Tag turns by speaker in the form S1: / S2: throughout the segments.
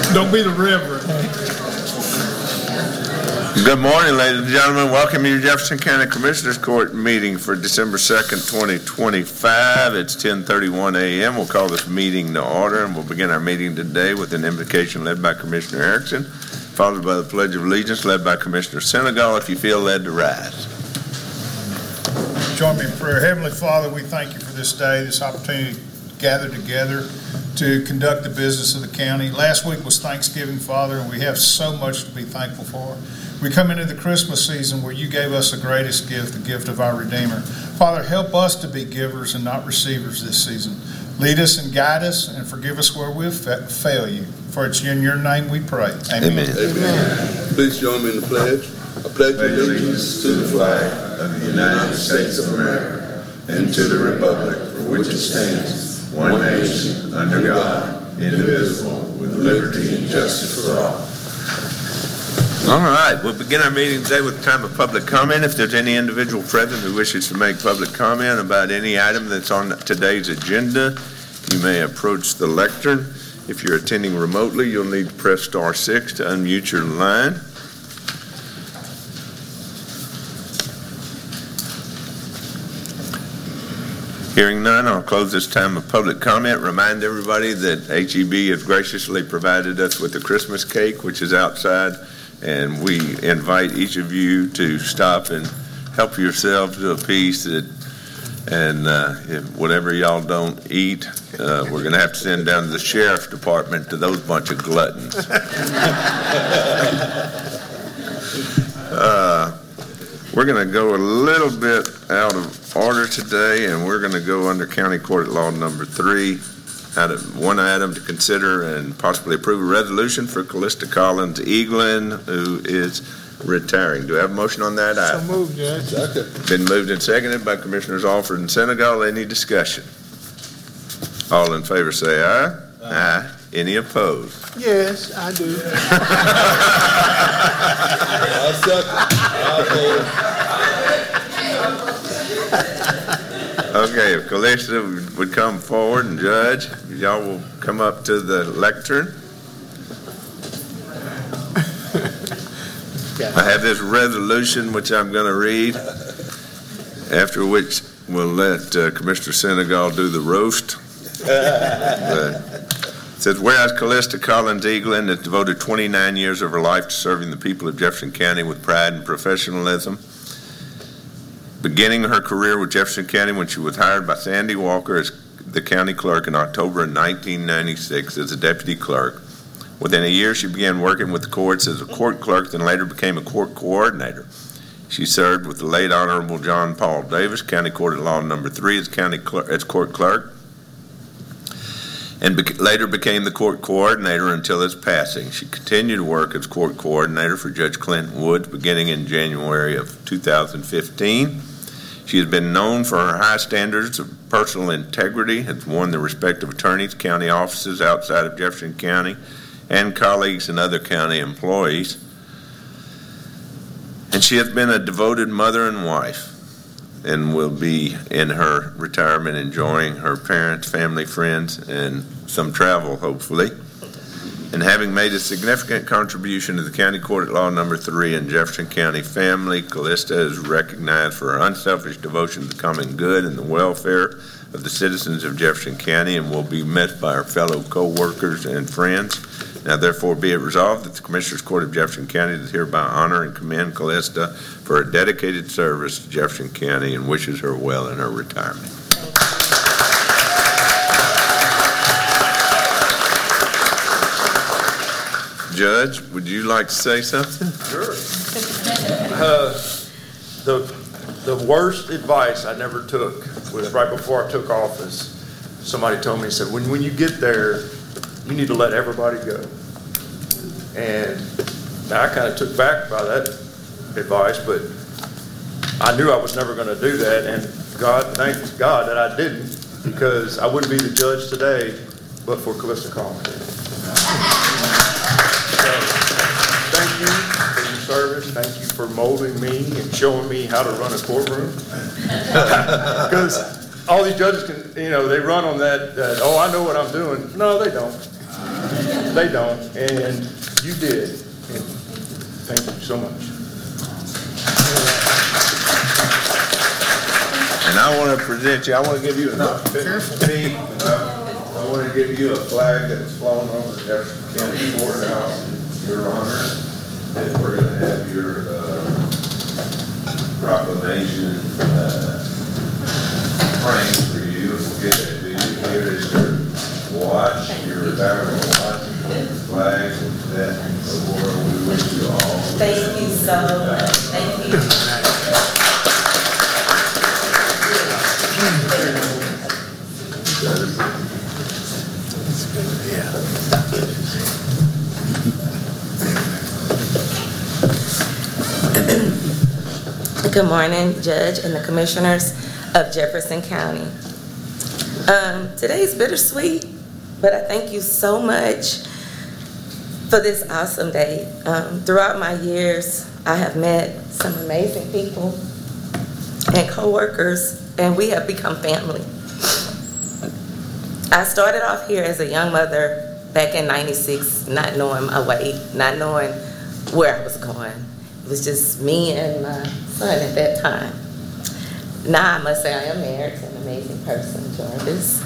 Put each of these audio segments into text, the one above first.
S1: Don't be the reverend.
S2: Good morning, ladies and gentlemen. Welcome to your Jefferson County Commissioners Court meeting for December 2nd, 2025. It's 10:31 a.m. We'll call this meeting to order, and we'll begin our meeting today with an invocation led by Commissioner Erickson, followed by the Pledge of Allegiance led by Commissioner Senegal. If you feel led to rise.
S1: Join me in prayer. Heavenly Father, we thank you for this day, this opportunity to gather together to conduct the business of the county. Last week was Thanksgiving, Father, and we have so much to be thankful for. We come into the Christmas season where you gave us the greatest gift, the gift of our Redeemer. Father, help us to be givers and not receivers this season. Lead us and guide us and forgive us where we've failed you. For it's in your name we pray. Amen.
S3: Amen. Amen. Please join me in the pledge. I pledge allegiance to the flag of the United States of America and to the republic for which it stands, one nation, under God, indivisible, with liberty and justice for all.
S2: All right, we'll begin our meeting today with a time of public comment. If there's any individual present who wishes to make public comment about any item that's on today's agenda, you may approach the lectern. If you're attending remotely, you'll need to press *6 to unmute your line. Hearing none, I'll close this time of public comment. Remind everybody that HEB has graciously provided us with the Christmas cake, which is outside, and we invite each of you to stop and help yourselves to a piece. And if whatever y'all don't eat, we're going to have to send down to the sheriff's department to those bunch of gluttons. We're going to go a little bit out of order today, and we're going to go under County Court Law Number 3. One item to consider and possibly approve a resolution for Callista Collins Eaglin, who is retiring. Do I have a motion on that item?
S1: So moved, Judge.
S3: Second.
S2: Been moved and seconded by Commissioners Alford and Senegal. Any discussion? All in favor say aye. Aye. Any opposed?
S1: Yes, I do.
S3: I second.
S2: Okay, if Callista would come forward and judge, y'all will come up to the lectern. I have this resolution which I'm going to read, after which we'll let Commissioner Senegal do the roast. It says, whereas Callista Collins Eaglin has devoted 29 years of her life to serving the people of Jefferson County with pride and professionalism, beginning her career with Jefferson County when she was hired by Sandy Walker as the county clerk in October of 1996 as a deputy clerk. Within a year, she began working with the courts as a court clerk, then later became a court coordinator. She served with the late Honorable John Paul Davis, County Court at Law Number 3 as court clerk, and later became the court coordinator until his passing. She continued to work as court coordinator for Judge Clinton Woods beginning in January of 2015. She has been known for her high standards of personal integrity, has won the respect of attorneys, county offices outside of Jefferson County, and colleagues and other county employees. And she has been a devoted mother and wife, and will be in her retirement enjoying her parents, family, friends, and some travel, hopefully. And having made a significant contribution to the County Court at Law Number 3 and Jefferson County family, Callista is recognized for her unselfish devotion to the common good and the welfare of the citizens of Jefferson County, and will be met by her fellow co-workers and friends. Now, therefore, be it resolved that the Commissioners Court of Jefferson County does hereby honor and commend Callista for her dedicated service to Jefferson County and wishes her well in her retirement. Judge, would you like to say something?
S4: Sure. The worst advice I never took was right before I took office. Somebody told me, he said, when you get there, you need to let everybody go. And I kind of took back by that advice, but I knew I was never going to do that, and thank God that I didn't, because I wouldn't be the judge today but for Callista Collins. So, thank you for your service. Thank you for molding me and showing me how to run a courtroom. Because all these judges can, they run on that, oh, I know what I'm doing. No, they don't. They don't, and you did. And thank you so much.
S2: And I want to present you, I want to give you I want to give you a flag that's flown over the Jefferson County Courthouse in your honor. And we're going to have your proclamation framed for you. We'll get that to you. Here is your watch, your retirement watch, the flag, and that award. We wish you all.
S5: Thank you so much. Thank you. Good morning, Judge and the Commissioners of Jefferson County. Today's bittersweet, but I thank you so much for this awesome day. Throughout my years, I have met some amazing people and co-workers, and we have become family. I started off here as a young mother back in '96, not knowing my way, not knowing where I was going. It was just me and my son at that time. Now I must say I am married to an amazing person, Jarvis.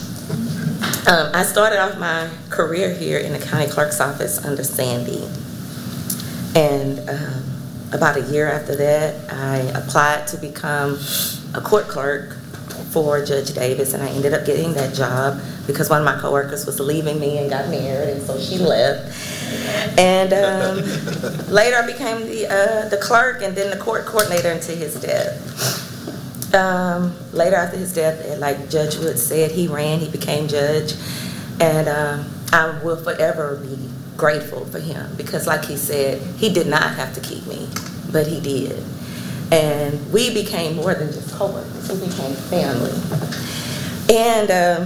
S5: I started off my career here in the county clerk's office under Sandy. And about a year after that, I applied to become a court clerk for Judge Davis, and I ended up getting that job because one of my coworkers was leaving me and got married, and so she left. And later I became the clerk and then the court coordinator until his death. Later after his death, like Judge Wood said, he became judge, and I will forever be grateful for him because like he said, he did not have to keep me, but he did. And we became more than just coworkers, we became family. And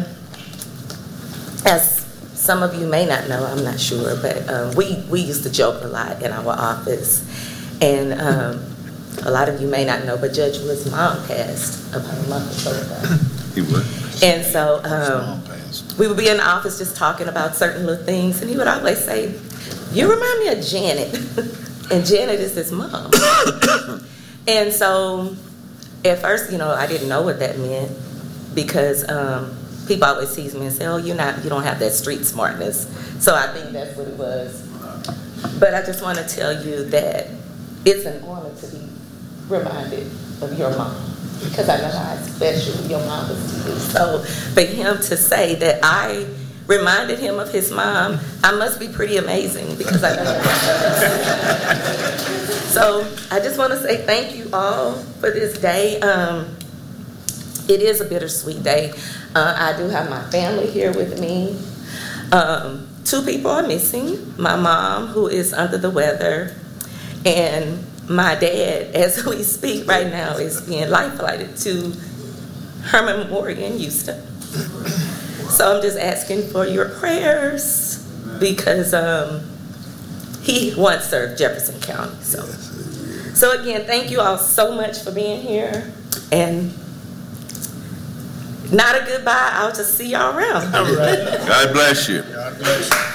S5: as some of you may not know, I'm not sure, but we used to joke a lot in our office. And a lot of you may not know, but Judge Wood's mom passed about a month or so ago.
S2: He would.
S5: And so we would be in the office just talking about certain little things, and he would always say, "You remind me of Janet." And Janet is his mom. And so at first, I didn't know what that meant because people always tease me and say, "Oh, you don't have that street smartness." So I think that's what it was. But I just want to tell you that it's an honor to be reminded of your mom because I know how special your mom was to you. So for him to say that I reminded him of his mom, I must be pretty amazing because I know that. So I just want to say thank you all for this day. It is a bittersweet day. I do have my family here with me. 2 people are missing. My mom, who is under the weather, and my dad, as we speak right now, is being life-flighted to Herman Memorial in Houston. So I'm just asking for your prayers because he once served Jefferson County. So again, thank you all so much for being here. And not a goodbye. I'll just see y'all around.
S1: All right.
S2: God bless you.
S1: God bless you.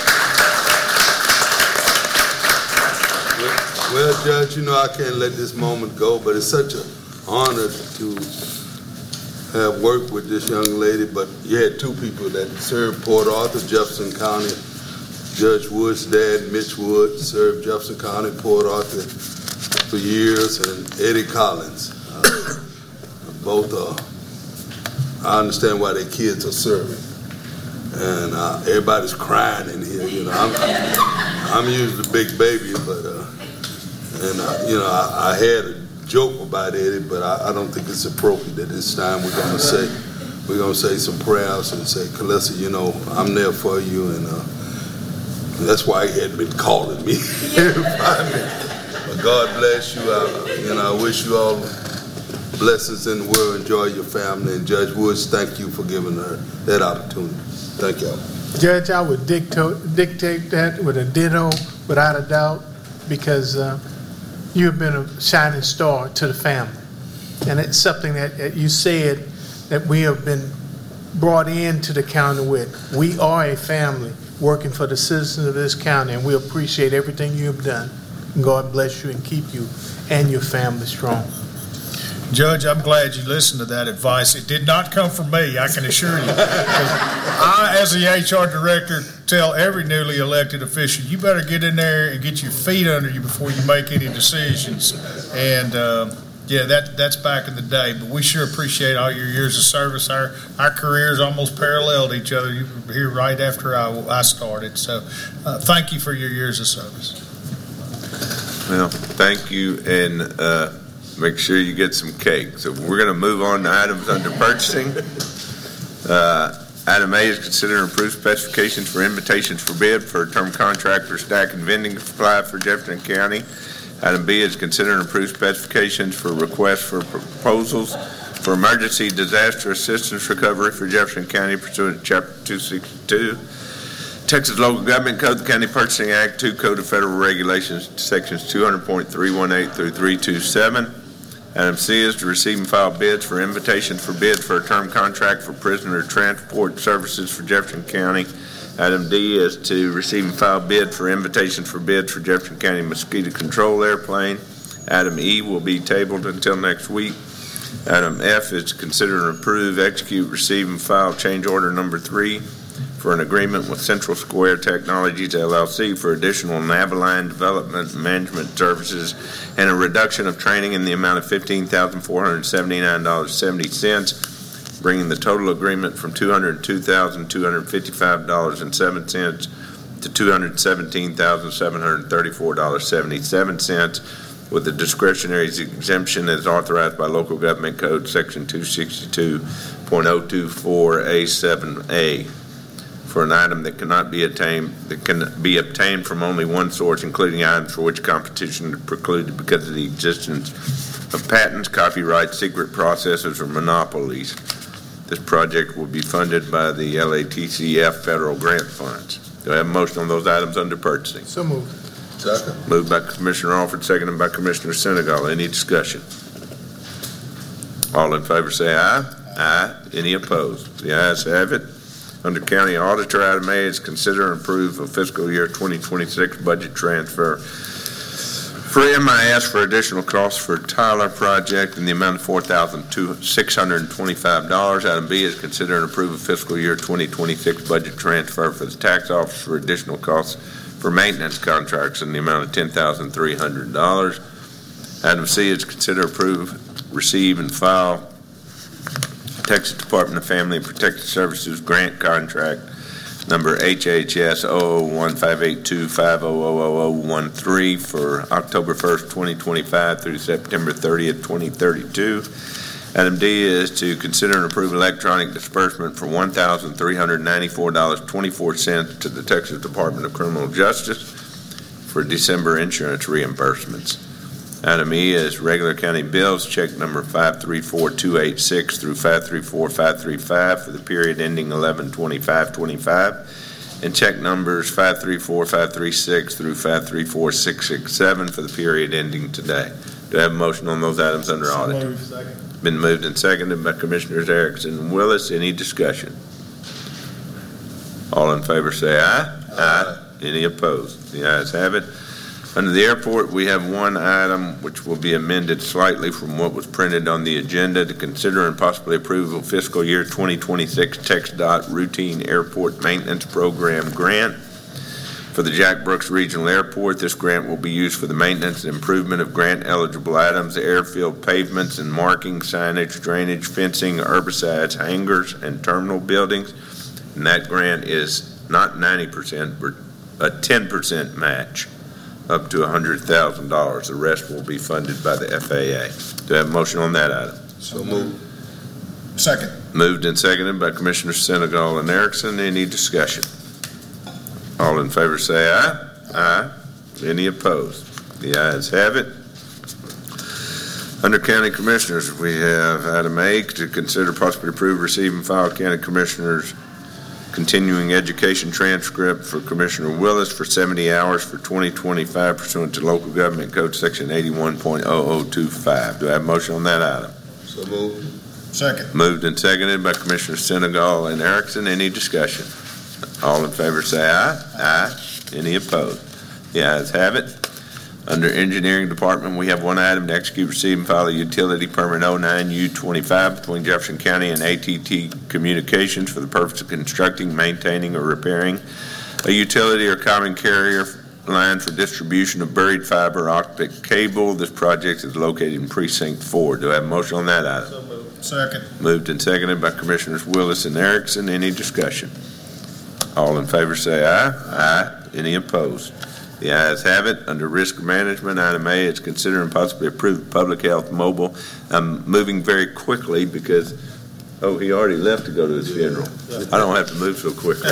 S3: Well, Judge, I can't let this moment go, but it's such an honor to have worked with this young lady. But you had 2 people that served Port Arthur, Jefferson County. Judge Wood's dad, Mitch Wood, served Jefferson County, Port Arthur for years, and Eddie Collins. Both I understand why their kids are serving. And everybody's crying in here, I'm usually the big baby, but I had a joke about Eddie, but I don't think it's appropriate at this time. We're gonna say some prayers and say, Calissa, I'm there for you, and that's why he had been calling me. But God bless you. I wish you all blessings in the world. Enjoy your family. And Judge Woods, thank you for giving her that opportunity. Thank you.
S6: Judge, I would dictate that with a ditto, without a doubt, because you have been a shining star to the family. And it's something that you said that we have been brought into the county with. We are a family. working for the citizens of this county, and we appreciate everything you have done. And God bless you and keep you and your family strong.
S1: Judge, I'm glad you listened to that advice. It did not come from me, I can assure you. 'Cause I, as the HR director, tell every newly elected official, you better get in there and get your feet under you before you make any decisions. And yeah, that's back in the day. But we sure appreciate all your years of service. Our careers almost paralleled each other. You were here right after I started. So thank you for your years of service.
S2: Well, thank you, and make sure you get some cake. So we're going to move on to items under purchasing. Item A is consider and approve specifications for invitations for bid for a term contract for stack and vending supply for Jefferson County. Item B is consider and approve specifications for requests for proposals for emergency disaster assistance recovery for Jefferson County pursuant to Chapter 262. Texas Local Government Code, the County Purchasing Act, 2 Code of Federal Regulations, Sections 200.318 through 327. Item C is to receive and file bids for invitations for bid for a term contract for prisoner transport services for Jefferson County. Item D is to receive and file bid for invitations for bids for Jefferson County mosquito control airplane. Item E will be tabled until next week. Item F is to consider and approve, execute, receive, and file change order number 3 for an agreement with Central Square Technologies, LLC for additional Naviline development and management services and a reduction of training in the amount of $15,479.70, bringing the total agreement from $202,255.07 to $217,734.77, with the discretionary exemption as authorized by Local Government Code Section 262.024A7A. for an item that can be obtained from only one source, including items for which competition is precluded because of the existence of patents, copyrights, secret processes, or monopolies. This project will be funded by the LATCF federal grant funds. Do I have a motion on those items under purchasing?
S6: So moved.
S3: Second.
S2: Moved by Commissioner Alford, seconded by Commissioner Senegal. Any discussion? All in favor say aye. Aye. Any opposed? The ayes have it. Under County Auditor, item A is consider and approve a fiscal year 2026 budget transfer for MIS for additional costs for Tyler project in the amount of $4,625. Item B is consider and approve a fiscal year 2026 budget transfer for the tax office for additional costs for maintenance contracts in the amount of $10,300. Item C is consider, approve, receive, and file Texas Department of Family and Protective Services grant contract number HHS 0015825000013 for October 1st, 2025 through September 30th, 2032. Item D is to consider and approve electronic disbursement for $1,394.24 to the Texas Department of Criminal Justice for December insurance reimbursements. Item E is regular county bills, check number 534286 through 534535 for the period ending 11/25/25, and check numbers 534536 through 534667 for the period ending today. Do I have a motion on those items under audit? Been moved and seconded by Commissioners Erickson and Willis. Any discussion? All in favor say aye. Aye. Any opposed? The ayes have it. Under the airport, we have one item which will be amended slightly from what was printed on the agenda to consider and possibly approve of fiscal year 2026 TxDOT Routine Airport Maintenance Program grant for the Jack Brooks Regional Airport. This grant will be used for the maintenance and improvement of grant-eligible items, airfield pavements and marking, signage, drainage, fencing, herbicides, hangars, and terminal buildings. And that grant is not 90%, but a 10% match, up to $100,000. The rest will be funded by the FAA. Do I have a motion on that item?
S3: So moved.
S1: Second.
S2: Moved and seconded by Commissioners Senegal and Erickson. Any discussion? All in favor say aye. Aye. Any opposed? The ayes have it. Under County Commissioners, we have item A to consider possibly approve, receive, and file County Commissioners continuing education transcript for Commissioner Willis for 70 hours for 2025 pursuant to Local Government Code Section 81.0025. Do I have a motion on that item?
S3: So moved.
S1: Second.
S2: Moved and seconded by Commissioners Senegal and Erickson. Any discussion? All in favor say aye. Aye. Any opposed? The ayes have it. Under Engineering Department, we have one item to execute, receive, and file a utility permit 09U25 between Jefferson County and AT&T Communications for the purpose of constructing, maintaining, or repairing a utility or common carrier line for distribution of buried fiber optic cable. This project is located in Precinct 4. Do I have a motion on that item?
S1: So moved. Second.
S2: Moved and seconded by Commissioners Willis and Erickson. Any discussion? All in favor say aye. Aye. Any opposed? The ayes have it. Under Risk Management, item A is consider and possibly approve Public Health Mobile. I'm moving very quickly because, he already left to go to his funeral. I don't have to move so quickly.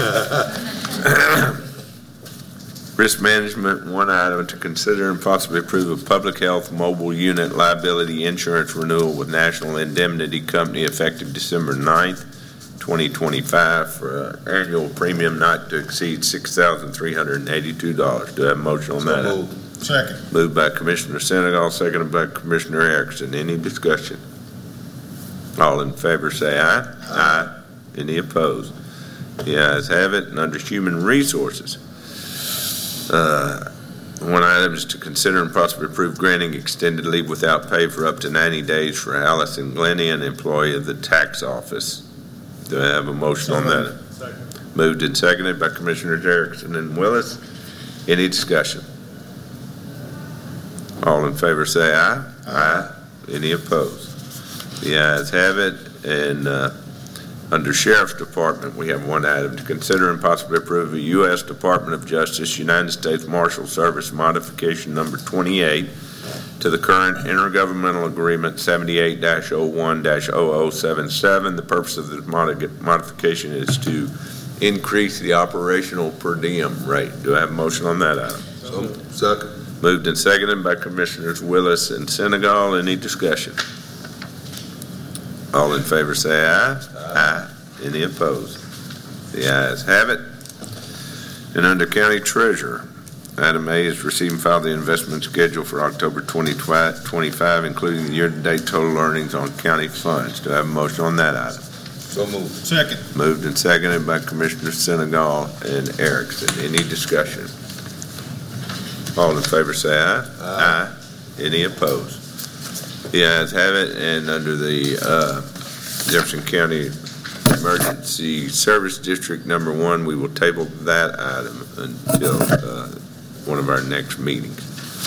S2: Risk Management, one item to consider and possibly approve a Public Health Mobile Unit Liability Insurance Renewal with National Indemnity Company effective December 9th. 2025 for an annual premium not to exceed $6,382. Do I have a motion on that?
S3: moved.
S1: Second.
S2: Moved by Commissioner Senegal, seconded by Commissioner Erickson. Any discussion? All in favor say aye. Aye. Any opposed? The ayes have it. And under Human Resources, one item is to consider and possibly approve granting extended leave without pay for up to 90 days for Allison Glennie, an employee of the tax office. Do I have a motion on that?
S1: Second.
S2: Moved and seconded by Commissioners Erickson and Willis. Any discussion? All in favor say aye. Aye. Any opposed? The ayes have it. And under Sheriff's Department, we have one item to consider and possibly approve a U.S. Department of Justice United States Marshal Service modification number 28 to the current intergovernmental agreement 78-01-0077. The purpose of this modification is to increase the operational per diem rate. Do I have a motion on that item?
S3: Second.
S2: Moved and seconded by Commissioners Willis and Senegal. Any discussion? All in favor say aye. Aye. Any opposed? The ayes have it. And under County Treasurer, item A is receive and file the investment schedule for October 2025, including the year-to-date total earnings on county funds. Do I have a motion on that item?
S3: So moved.
S1: Second.
S2: Moved and seconded by Commissioners Senegal and Erickson. Any discussion? All in favor say aye. Aye. Any opposed? The ayes have it. And under the Jefferson County Emergency Service District number 1, we will table that item until one of our next meetings.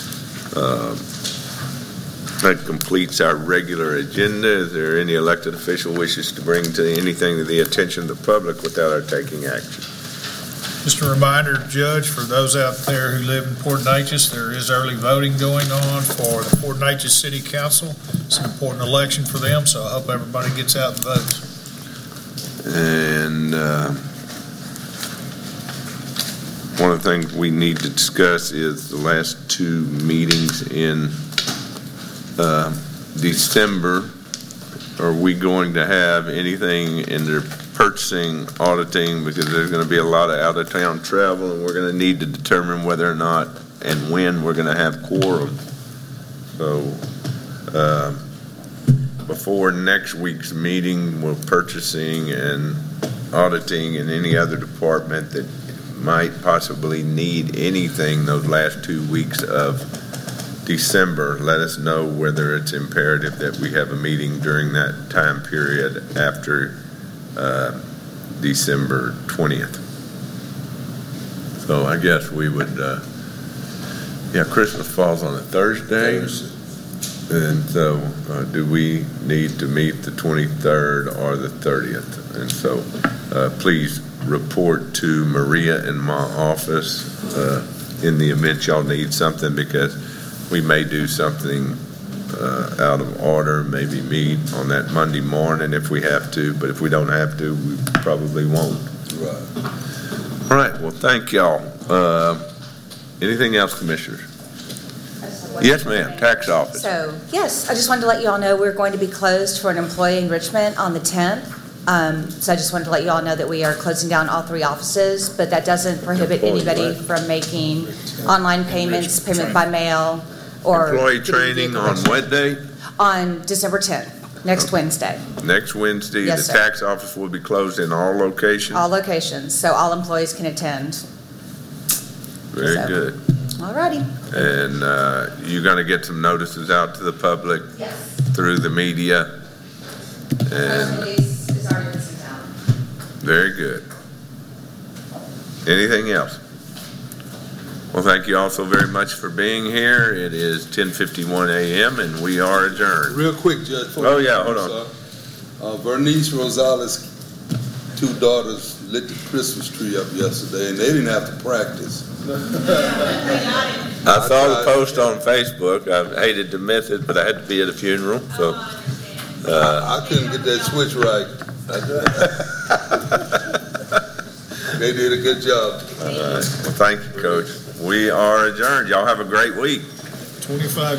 S2: That completes our regular agenda. Is there any elected official wishes to bring anything to the attention of the public without our taking action?
S1: Just a reminder, Judge, for those out there who live in Port Neches, there is early voting going on for the Port Neches City Council. It's an important election for them, so I hope everybody gets out and votes.
S2: And one of the things we need to discuss is the last 2 meetings in December. Are we going to have anything in the purchasing, auditing, because there's going to be a lot of out-of-town travel, and we're going to need to determine whether or not and when we're going to have quorum. So before next week's meeting, we're purchasing and auditing and any other department that might possibly need anything those last 2 weeks of December. Let us know whether it's imperative that we have a meeting during that time period after December 20th. So I guess we would, Christmas falls on a Thursday. And so do we need to meet the 23rd or the 30th? And so please report to Maria in my office in the event y'all need something, because we may do something out of order, maybe meet on that Monday morning if we have to, but if we don't have to, we probably won't.
S3: Right.
S2: All right, well, thank y'all. Anything else, Commissioners? Yes, ma'am, tax office.
S7: So, yes, I just wanted to let you all know we're going to be closed for an employee enrichment on the 10th. So I just wanted to let you all know that we are closing down all 3 offices, but that doesn't prohibit anybody from making online payments, payment by mail, or
S2: Employee training on what day?
S7: on December 10th. next Wednesday,
S2: Next Wednesday,
S7: Yes,
S2: the
S7: sir.
S2: tax office will be closed in all locations.
S7: all locations, so all employees can attend.
S2: Very
S7: so-
S2: good.
S7: All righty.
S2: And you're going to get some notices out to the public
S7: Yes.
S2: through the media. And
S7: release is already sent out.
S2: very good. Anything else? Well, thank you all so very much for being here. It is 10:51 a.m. and we are adjourned.
S3: Real quick, Judge. before
S2: Oh,
S3: you
S2: yeah,
S3: go,
S2: hold on.
S3: sir. Vernice Rosales' two daughters lit the Christmas tree up yesterday, and they didn't have to practice.
S2: I saw the post on Facebook. I hated to miss it, but I had to be at a funeral, so.
S3: I couldn't get that switch right. They did a good job.
S2: All right. Well, thank you, Coach. We are adjourned. Y'all have a great week.
S1: 25